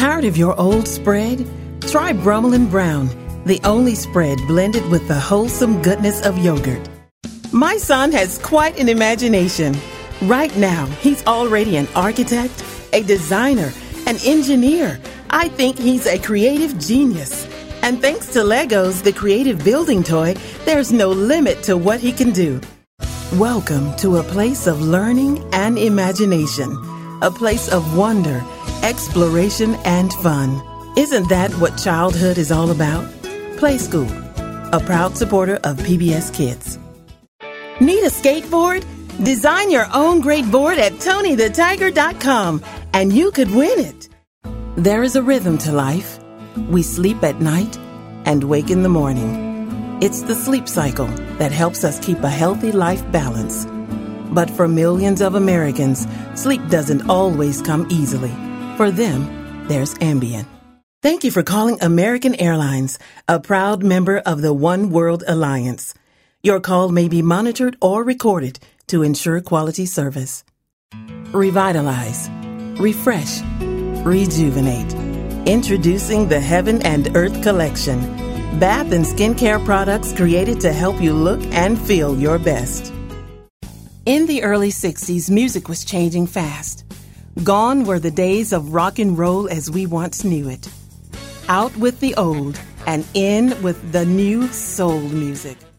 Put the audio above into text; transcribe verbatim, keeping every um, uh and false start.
Tired of your old spread? Try Brummel and Brown, the only spread blended with the wholesome goodness of yogurt. My son has quite an imagination. Right now, he's already an architect, a designer, an engineer. I think he's a creative genius. And thanks to Legos, the creative building toy, there's no limit to what he can do. Welcome to a place of learning and imagination, a place of wonder, exploration, and fun. Isn't that what childhood is all about? Play School, a proud supporter of P B S Kids. Need a skateboard? Design your own great board at Tony the Tiger dot com, and you could win it. There is a rhythm to life. We sleep at night and wake in the morning. It's the sleep cycle that helps us keep a healthy life balance. But for millions of Americans, sleep doesn't always come easily. For them, there's Ambien. Thank you for calling American Airlines, a proud member of the One World Alliance. Your call may be monitored or recorded to ensure quality service. Revitalize, refresh, rejuvenate. Introducing the Heaven and Earth Collection. Bath and skincare products created to help you look and feel your best. In the early sixties, music was changing fast. Gone were the days of rock and roll as we once knew it. Out with the old and in with the new soul music.